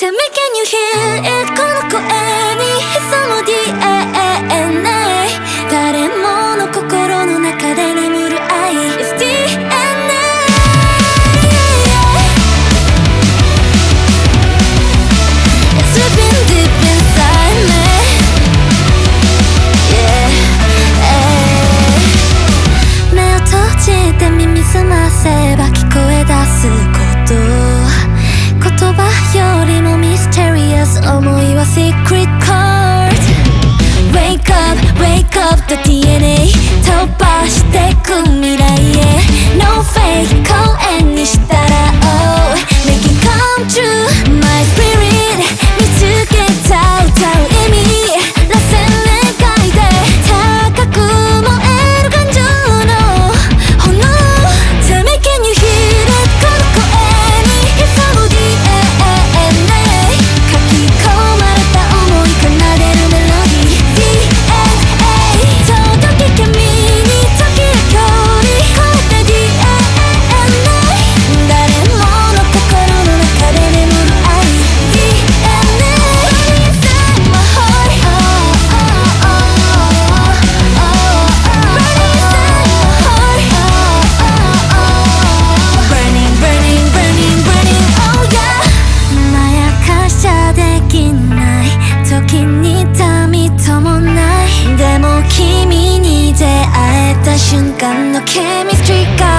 Tell me can you hear it この声に潜む DNA 誰もの心の中で眠る愛 It's DNA It's living deep inside me Yeah 目を閉じて耳澄ませば聞こえ出す言葉よりも mysterious 思いは secret chord Wake up, wake up the DNA 飛ばしてく未来へ No fake 公園にしたら Oh make it come true My spirit 見つけた歌う意味螺旋願いで高く燃える感情の炎 Tell me can you hear it この声に潜む DNA 書き込まれた想い奏でるメロディー DNA 届け君に時や距離超えた DNA 誰もの心の中で眠る愛 DNA Inside my heart Burning, burning, burning, burning Oh yeah まやかしちゃできない時に痛みともないでも君に出会えた瞬間のケミストリーが